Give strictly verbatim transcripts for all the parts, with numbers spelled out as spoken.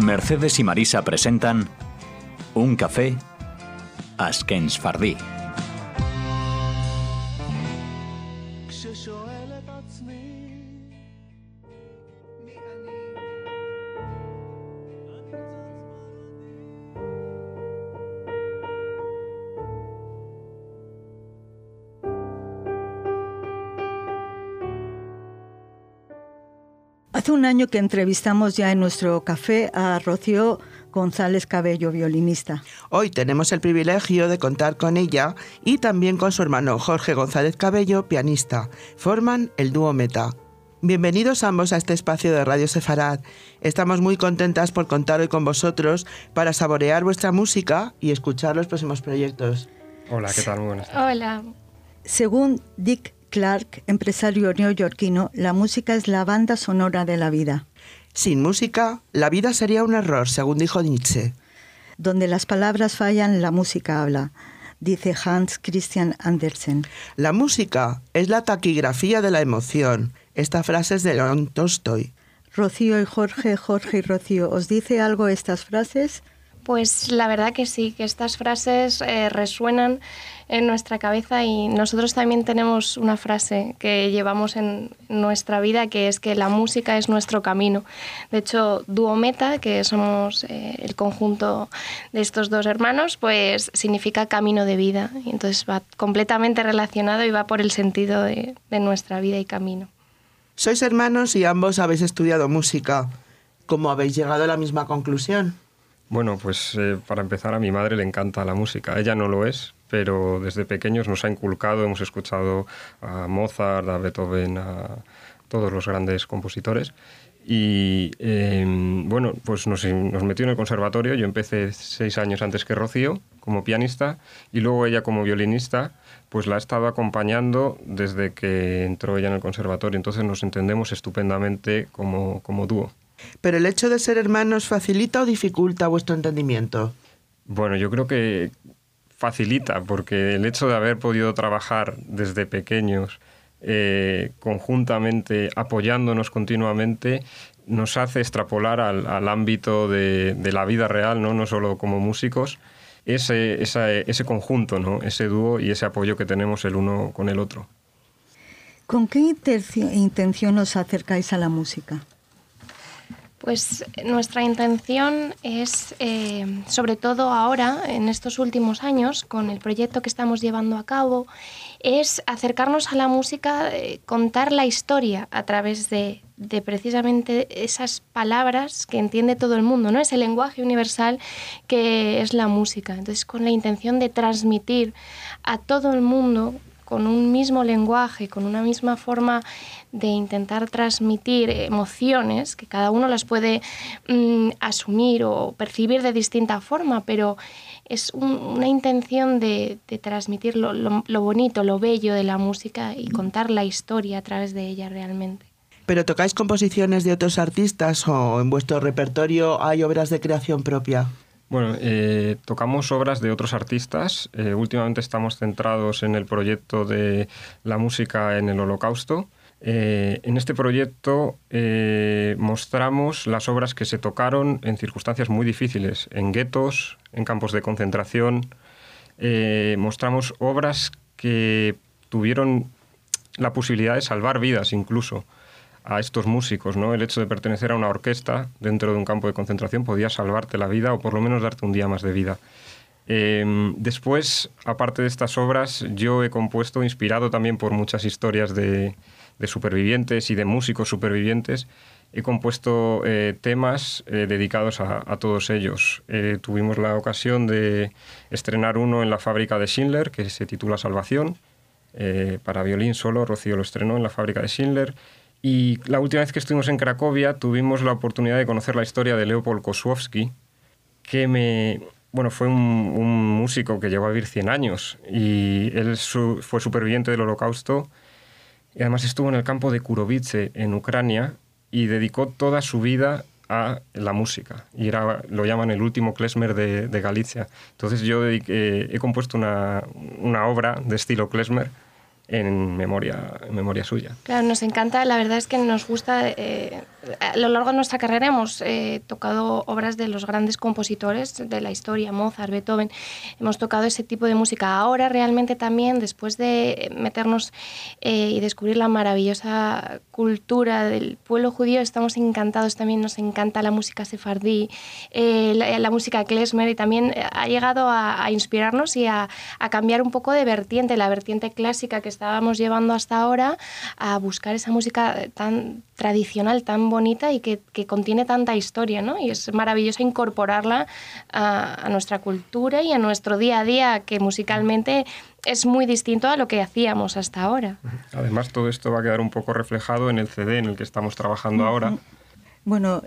Mercedes y Marisa presentan Un café Azken Sefardí. Hace un año que entrevistamos ya en nuestro café a Rocío González Cabello, violinista. Hoy tenemos el privilegio de contar con ella y también con su hermano Jorge González Cabello, pianista. Forman el dúo Meta. Bienvenidos ambos a este espacio de Radio Sefarad. Estamos muy contentas por contar hoy con vosotros para saborear vuestra música y escuchar los próximos proyectos. Hola, ¿qué tal? Muy buenas tardes. Hola. Según Dick Clark, empresario neoyorquino, la música es la banda sonora de la vida. Sin música, la vida sería un error, según dijo Nietzsche. Donde las palabras fallan, la música habla, dice Hans Christian Andersen. La música es la taquigrafía de la emoción. Esta frase es de León Tolstoy. Rocío y Jorge, Jorge y Rocío, ¿os dice algo estas frases? Pues la verdad que sí, que estas frases eh, resuenan en nuestra cabeza y nosotros también tenemos una frase que llevamos en nuestra vida, que es que la música es nuestro camino. De hecho, Dúo Meta, que somos eh, el conjunto de estos dos hermanos, pues significa camino de vida. Y entonces va completamente relacionado y va por el sentido de, de nuestra vida y camino. Sois hermanos y ambos habéis estudiado música. ¿Cómo habéis llegado a la misma conclusión? Bueno, pues eh, para empezar, a mi madre le encanta la música. Ella no lo es, pero desde pequeños nos ha inculcado, hemos escuchado a Mozart, a Beethoven, a todos los grandes compositores. Y eh, bueno, pues nos, nos metió en el conservatorio. Yo empecé seis años antes que Rocío como pianista y luego ella como violinista, pues la ha estado acompañando desde que entró ella en el conservatorio. Entonces nos entendemos estupendamente como, como dúo. ¿Pero el hecho de ser hermanos facilita o dificulta vuestro entendimiento? Bueno, yo creo que facilita, porque el hecho de haber podido trabajar desde pequeños eh, conjuntamente, apoyándonos continuamente, nos hace extrapolar al, al ámbito de, de la vida real, ¿no? No solo como músicos, ese, esa, ese conjunto, ¿no? Ese dúo y ese apoyo que tenemos el uno con el otro. ¿Con qué intención os acercáis a la música? Pues nuestra intención es, eh, sobre todo ahora, en estos últimos años, con el proyecto que estamos llevando a cabo, es acercarnos a la música, eh, contar la historia a través de, de precisamente esas palabras que entiende todo el mundo, ¿no? Ese lenguaje universal que es la música. Entonces, con la intención de transmitir a todo el mundo con un mismo lenguaje, con una misma forma de intentar transmitir emociones, que cada uno las puede mm, asumir o percibir de distinta forma, pero es un, una intención de, de transmitir lo, lo, lo bonito, lo bello de la música y contar la historia a través de ella realmente. ¿Pero tocáis composiciones de otros artistas o en vuestro repertorio hay obras de creación propia? Bueno, eh, tocamos obras de otros artistas. Eh, últimamente estamos centrados en el proyecto de la música en el Holocausto. Eh, en este proyecto eh, mostramos las obras que se tocaron en circunstancias muy difíciles, en guetos, en campos de concentración. Eh, mostramos obras que tuvieron la posibilidad de salvar vidas incluso a estos músicos, ¿no? El hecho de pertenecer a una orquesta dentro de un campo de concentración podía salvarte la vida o por lo menos darte un día más de vida. Eh, después, aparte de estas obras, yo he compuesto, inspirado también por muchas historias de, de supervivientes y de músicos supervivientes, he compuesto eh, temas eh, dedicados a, a todos ellos. Eh, tuvimos la ocasión de estrenar uno en la fábrica de Schindler, que se titula Salvación, eh, para violín solo. Rocío lo estrenó en la fábrica de Schindler. Y la última vez que estuvimos en Cracovia tuvimos la oportunidad de conocer la historia de Leopold Kossowski, que me, bueno, fue un, un músico que llegó a vivir cien años y él su, fue superviviente del Holocausto y además estuvo en el campo de Kurowice en Ucrania y dedicó toda su vida a la música y era, lo llaman el último klezmer de, de Galicia. Entonces yo dediqué, he compuesto una, una obra de estilo klezmer en memoria, en memoria suya. Claro, nos encanta, la verdad es que nos gusta eh, a lo largo de nuestra carrera hemos eh, tocado obras de los grandes compositores de la historia, Mozart, Beethoven, hemos tocado ese tipo de música. Ahora realmente también, después de meternos eh, y descubrir la maravillosa cultura del pueblo judío, estamos encantados, también nos encanta la música sefardí, eh, la, la música klezmer, y también ha llegado a, a inspirarnos y a, a cambiar un poco de vertiente, la vertiente clásica que estábamos llevando hasta ahora, a buscar esa música tan tradicional, tan bonita y que, que contiene tanta historia, ¿no? Y es maravilloso incorporarla a, a nuestra cultura y a nuestro día a día, que musicalmente es muy distinto a lo que hacíamos hasta ahora. Además, todo esto va a quedar un poco reflejado en el C D en el que estamos trabajando ahora. Bueno,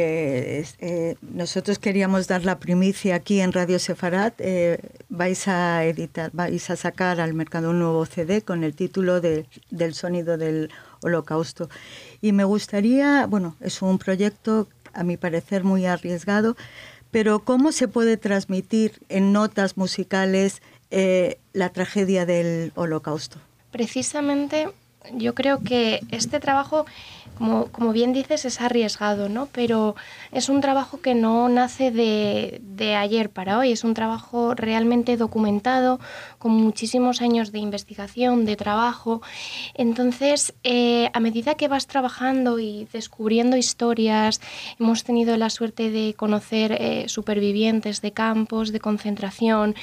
eh, eh, nosotros queríamos dar la primicia aquí en Radio Sefarad. Eh, vais a editar, vais a sacar al mercado un nuevo C D con el título de, del sonido del Holocausto. Y me gustaría, bueno, es un proyecto a mi parecer muy arriesgado, pero ¿cómo se puede transmitir en notas musicales eh, la tragedia del Holocausto? Precisamente yo creo que este trabajo, como, como bien dices, es arriesgado, ¿no? Pero es un trabajo que no nace de, de ayer para hoy, es un trabajo realmente documentado, con muchísimos años de investigación, de trabajo. Entonces, eh, a medida que vas trabajando y descubriendo historias, hemos tenido la suerte de conocer eh, supervivientes de campos de concentración.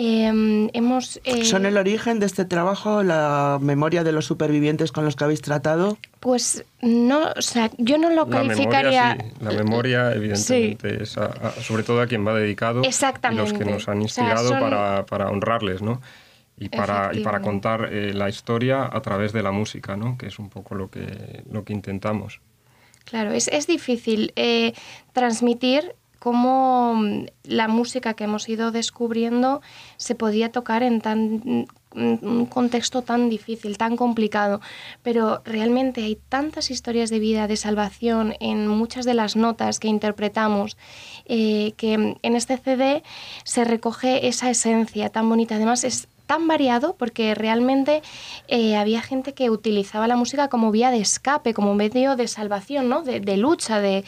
Eh, hemos, eh, ¿Son el origen de este trabajo, la memoria de los supervivientes con los que habéis tratado? Pues no, o sea, yo no lo la calificaría... Memoria, sí. La memoria, evidentemente, sí. es a, a, sobre todo a quien va dedicado. Exactamente. Y los que nos han inspirado, o sea, son... para, para honrarles, ¿no? Y para, y para contar eh, la historia a través de la música, ¿no? Que es un poco lo que, lo que intentamos. Claro, es, es difícil eh, transmitir cómo la música que hemos ido descubriendo se podía tocar en tan... un contexto tan difícil, tan complicado, pero realmente hay tantas historias de vida, de salvación en muchas de las notas que interpretamos, eh, que en este C D se recoge esa esencia tan bonita. Además es tan variado porque realmente eh, había gente que utilizaba la música como vía de escape, como medio de salvación, ¿no? de, de lucha, de,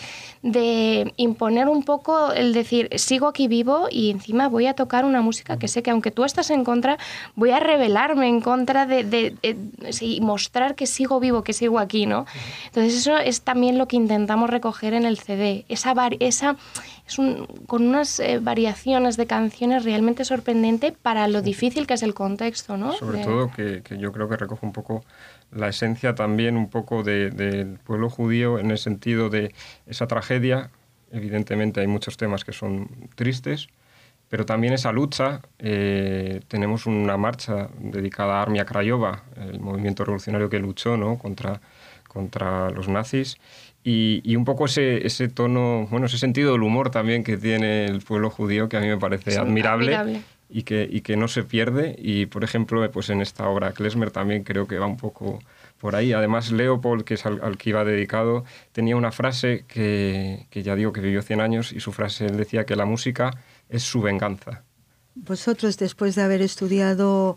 de imponer un poco el decir, sigo aquí vivo y encima voy a tocar una música que sé que aunque tú estás en contra, voy a rebelarme en contra de, de, de, de sí, mostrar que sigo vivo, que sigo aquí, ¿no? Entonces eso es también lo que intentamos recoger en el C D, esa, esa es un, con unas eh, variaciones de canciones realmente sorprendente para lo difícil que es el contexto, ¿no? Sobre de... todo que, que yo creo que recoge un poco la esencia también un poco de, del pueblo judío en el sentido de esa tragedia. Evidentemente hay muchos temas que son tristes, pero también esa lucha. Eh, tenemos una marcha dedicada a Armia Krajova, el movimiento revolucionario que luchó, ¿no? contra, contra los nazis. Y, y un poco ese, ese tono, bueno, ese sentido del humor también que tiene el pueblo judío, que a mí me parece admirable, admirable. Y, que, y que no se pierde. Y, por ejemplo, pues en esta obra Klezmer también creo que va un poco por ahí. Además, Leopold, que es al, al que iba dedicado, tenía una frase que, que ya digo que vivió cien años, y su frase, él decía que la música es su venganza. Vosotros, después de haber estudiado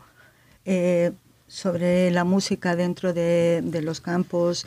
eh, sobre la música dentro de, de los campos,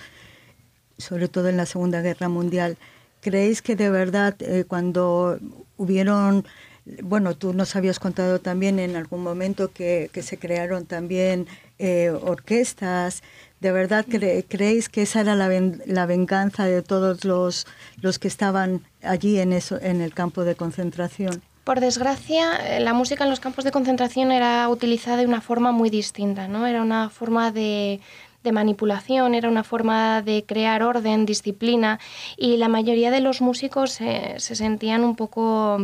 sobre todo en la Segunda Guerra Mundial, ¿creéis que de verdad eh, cuando hubieron, bueno, tú nos habías contado también en algún momento que, que se crearon también eh, orquestas, ¿de verdad cre, creéis que esa era la, ven, la venganza de todos los, los que estaban allí en, eso, en el campo de concentración? Por desgracia, la música en los campos de concentración era utilizada de una forma muy distinta, ¿no? Era una forma de... de manipulación, era una forma de crear orden, disciplina, y la mayoría de los músicos eh, se sentían un poco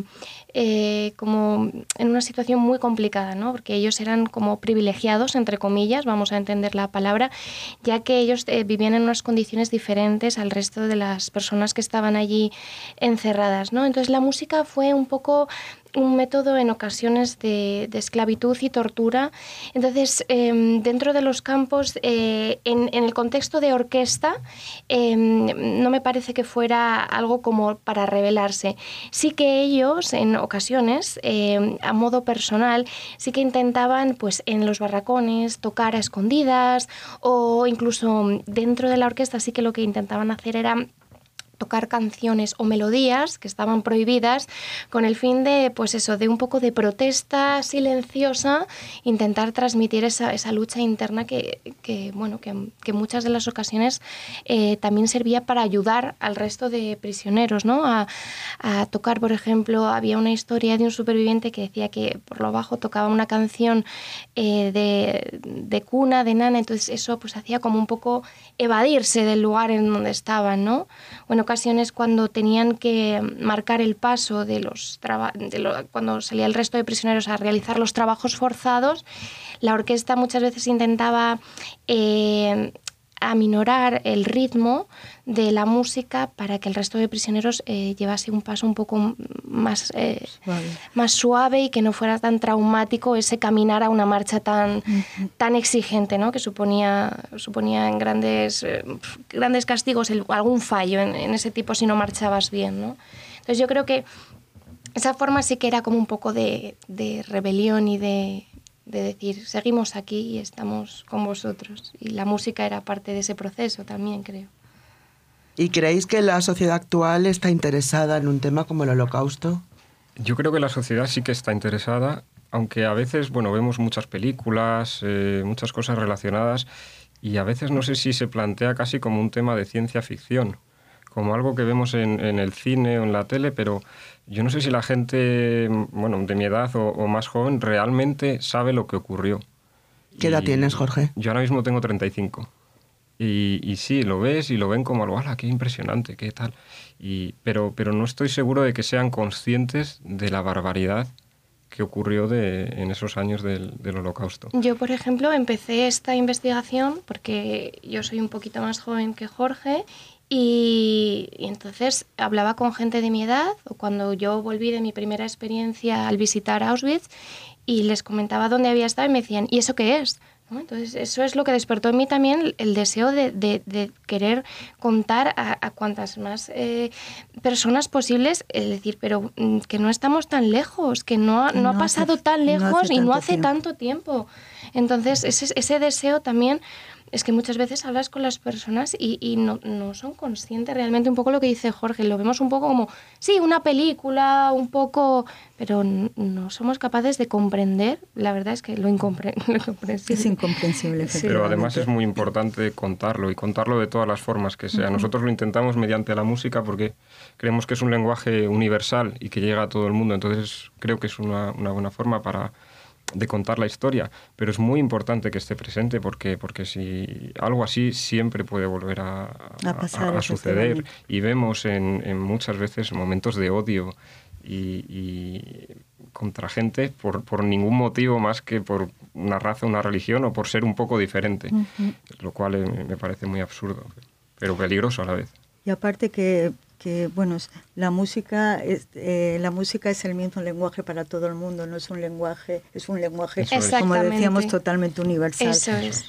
eh, como en una situación muy complicada, ¿no? Porque ellos eran como privilegiados, entre comillas, vamos a entender la palabra, ya que ellos eh, vivían en unas condiciones diferentes al resto de las personas que estaban allí encerradas, ¿no? Entonces la música fue un poco un método en ocasiones de, de esclavitud y tortura. Entonces, eh, dentro de los campos, eh, en, en el contexto de orquesta, eh, no me parece que fuera algo como para rebelarse. Sí que ellos, en ocasiones, eh, a modo personal, sí que intentaban, pues, en los barracones, tocar a escondidas, o incluso dentro de la orquesta sí que lo que intentaban hacer era tocar canciones o melodías que estaban prohibidas con el fin de, pues eso, de un poco de protesta silenciosa, intentar transmitir esa, esa lucha interna que, que bueno, que, que muchas de las ocasiones eh, también servía para ayudar al resto de prisioneros, ¿no? A, a tocar, por ejemplo, había una historia de un superviviente que decía que por lo bajo tocaba una canción eh, de, de cuna, de nana, entonces eso pues hacía como un poco evadirse del lugar en donde estaban, ¿no? O en ocasiones cuando tenían que marcar el paso de los traba- de lo, cuando salía el resto de prisioneros a realizar los trabajos forzados, la orquesta muchas veces intentaba eh, aminorar el ritmo de la música para que el resto de prisioneros eh, llevase un paso un poco más, eh, suave. más suave y que no fuera tan traumático ese caminar a una marcha tan, uh-huh. tan exigente, ¿no? Que suponía, suponía en grandes, eh, grandes castigos el, algún fallo en, en ese tipo si no marchabas bien, ¿no? Entonces yo creo que esa forma sí que era como un poco de, de rebelión y de... de decir, seguimos aquí y estamos con vosotros. Y la música era parte de ese proceso también, creo. ¿Y creéis que la sociedad actual está interesada en un tema como el Holocausto? Yo creo que la sociedad sí que está interesada, aunque a veces, bueno, vemos muchas películas, eh, muchas cosas relacionadas, y a veces no sé si se plantea casi como un tema de ciencia ficción, como algo que vemos en, en el cine o en la tele, pero yo no sé si la gente, bueno, de mi edad o, o más joven, realmente sabe lo que ocurrió. ¿Qué edad tienes, Jorge? Yo ahora mismo tengo treinta y cinco. Y, y sí, lo ves y lo ven como algo, ¡hala, qué impresionante, qué tal! Y, pero, pero no estoy seguro de que sean conscientes de la barbaridad que ocurrió de, en esos años del, del Holocausto. Yo, por ejemplo, empecé esta investigación porque yo soy un poquito más joven que Jorge. Y, y entonces hablaba con gente de mi edad, o cuando yo volví de mi primera experiencia al visitar Auschwitz, y les comentaba dónde había estado y me decían, ¿y eso qué es? ¿No? Entonces eso es lo que despertó en mí también el deseo de, de, de querer contar a, a cuantas más eh, personas posibles, es decir, pero que no estamos tan lejos, que no, que no, no ha pasado hace, tan lejos no y no hace tiempo. tanto tiempo. Entonces ese, ese deseo también... Es que muchas veces hablas con las personas y, y no, no son conscientes realmente un poco lo que dice Jorge. Lo vemos un poco como, sí, una película, un poco... Pero no somos capaces de comprender. La verdad es que lo, incompre lo incomprensible. Es incomprensible. Sí. Pero además es muy importante contarlo y contarlo de todas las formas que sea. Uh-huh. Nosotros lo intentamos mediante la música porque creemos que es un lenguaje universal y que llega a todo el mundo. Entonces creo que es una, una buena forma para... de contar la historia, pero es muy importante que esté presente porque, porque si algo así siempre puede volver a, a, pasar, a, a suceder y vemos en, en muchas veces momentos de odio y, y contra gente por, por ningún motivo más que por una raza, una religión o por ser un poco diferente, uh-huh. lo cual me, me parece muy absurdo, pero peligroso a la vez. Y aparte que que bueno, la música es, eh, la música es el mismo lenguaje para todo el mundo, no es un lenguaje, es un lenguaje, como decíamos, totalmente universal. Eso es.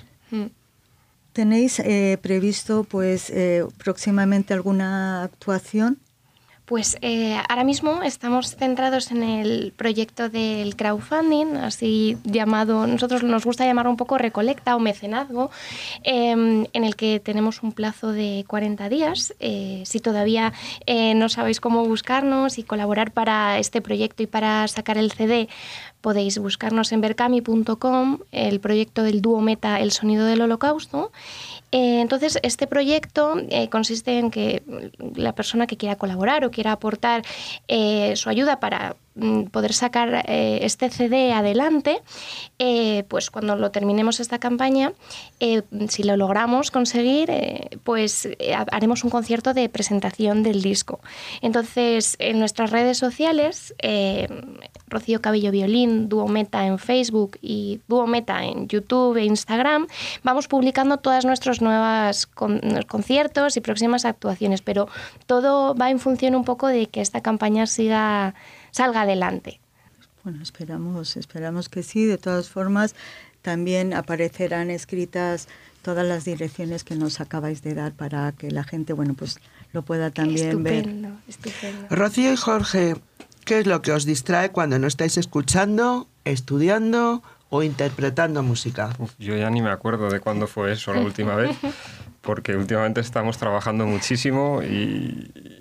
¿Tenéis eh, previsto pues eh, próximamente alguna actuación? Pues eh, ahora mismo estamos centrados en el proyecto del crowdfunding, así llamado, nosotros nos gusta llamarlo un poco recolecta o mecenazgo, eh, en el que tenemos un plazo de cuarenta días. Eh, si todavía eh, no sabéis cómo buscarnos y colaborar para este proyecto y para sacar el C D, podéis buscarnos en berkami punto com, el proyecto del dúo Meta, El sonido del Holocausto. Eh, entonces, este proyecto eh, consiste en que la persona que quiera colaborar o quiera aportar eh, su ayuda para mm, poder sacar eh, este C D adelante, eh, pues cuando lo terminemos esta campaña, eh, si lo logramos conseguir, eh, pues eh, haremos un concierto de presentación del disco. Entonces, en nuestras redes sociales, eh, Rocío Cabello Violín, Dúo Meta en Facebook y Dúo Meta en YouTube e Instagram, vamos publicando todas nuestros nuevos con, conciertos y próximas actuaciones, pero todo va en función un poco de que esta campaña siga, salga adelante. Bueno, esperamos, esperamos que sí. De todas formas, también aparecerán escritas todas las direcciones que nos acabáis de dar para que la gente, bueno, pues lo pueda también estupendo, ver. Estupendo. Rocío y Jorge, ¿qué es lo que os distrae cuando no estáis escuchando, estudiando o interpretando música? Uf, yo ya ni me acuerdo de cuándo fue eso la última vez, porque últimamente estamos trabajando muchísimo y,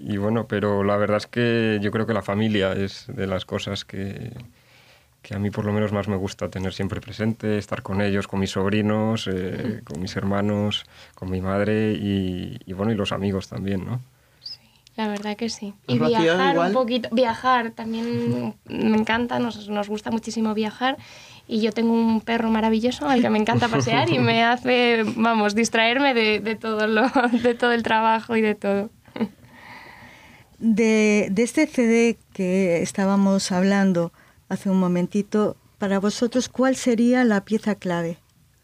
y bueno, pero la verdad es que yo creo que la familia es de las cosas que, que a mí por lo menos más me gusta tener siempre presente, estar con ellos, con mis sobrinos, eh, con mis hermanos, con mi madre y, y bueno, y los amigos también, ¿no? La verdad que sí. Y Rocío, viajar igual. un poquito. Viajar también me encanta, nos, nos gusta muchísimo viajar. Y yo tengo un perro maravilloso al que me encanta pasear y me hace, vamos, distraerme de, de, todo, lo, de todo el trabajo y de todo. De, de este C D que estábamos hablando hace un momentito, para vosotros, ¿cuál sería la pieza clave?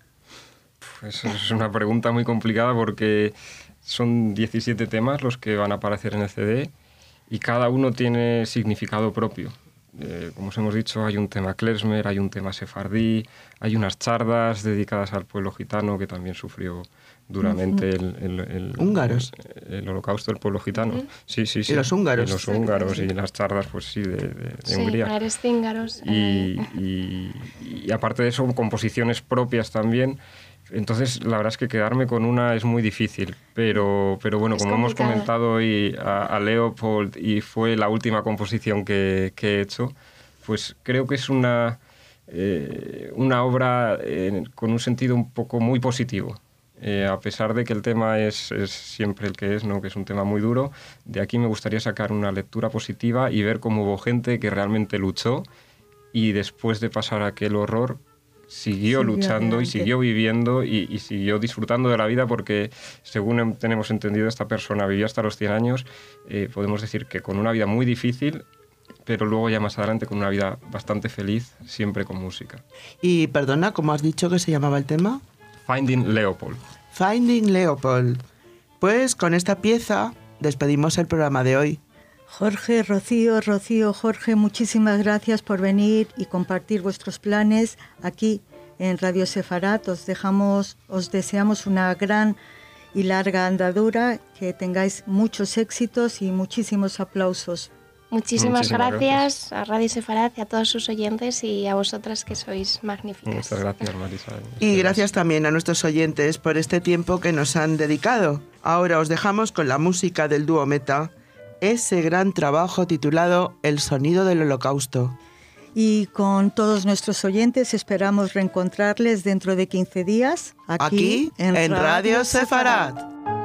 Pues es una pregunta muy complicada porque son diecisiete temas los que van a aparecer en el C D y cada uno tiene significado propio. Eh, como os hemos dicho, hay un tema klezmer, hay un tema sefardí, hay unas chardas dedicadas al pueblo gitano que también sufrió duramente el, el, el, húngaros. el, el holocausto del pueblo gitano. Uh-huh. Sí, sí, sí. Y los húngaros. Y los húngaros y las chardas, pues sí, de, de, de sí, Hungría. Ares-cíngaros. Y, y, y aparte de eso, composiciones propias también. Entonces, la verdad es que quedarme con una es muy difícil, pero, pero bueno, es como complicado. hemos comentado hoy a, a Leopold y fue la última composición que, que he hecho, pues creo que es una, eh, una obra eh, con un sentido un poco muy positivo. Eh, a pesar de que el tema es, es siempre el que es, ¿no? Que es un tema muy duro, de aquí me gustaría sacar una lectura positiva y ver cómo hubo gente que realmente luchó y después de pasar aquel horror siguió luchando adelante. Y siguió viviendo y, y siguió disfrutando de la vida porque, según tenemos entendido, esta persona vivió hasta los cien años. Eh, podemos decir que con una vida muy difícil, pero luego ya más adelante con una vida bastante feliz, siempre con música. Y perdona, ¿cómo has dicho que se llamaba el tema? Finding Leopold. Finding Leopold. Pues con esta pieza despedimos el programa de hoy. Jorge, Rocío, Rocío, Jorge, muchísimas gracias por venir y compartir vuestros planes aquí en Radio Sefarat. Os dejamos, os deseamos una gran y larga andadura, que tengáis muchos éxitos y muchísimos aplausos. Muchísimas, Muchísimas gracias, gracias a Radio Sefarat y a todos sus oyentes y a vosotras que sois magníficas. Muchas gracias, Marisa. Y gracias también a nuestros oyentes por este tiempo que nos han dedicado. Ahora os dejamos con la música del dúo Meta, ese gran trabajo titulado El sonido del holocausto. Y con todos nuestros oyentes esperamos reencontrarles dentro de quince días aquí, aquí en, en Radio Sefarat. Sefarat.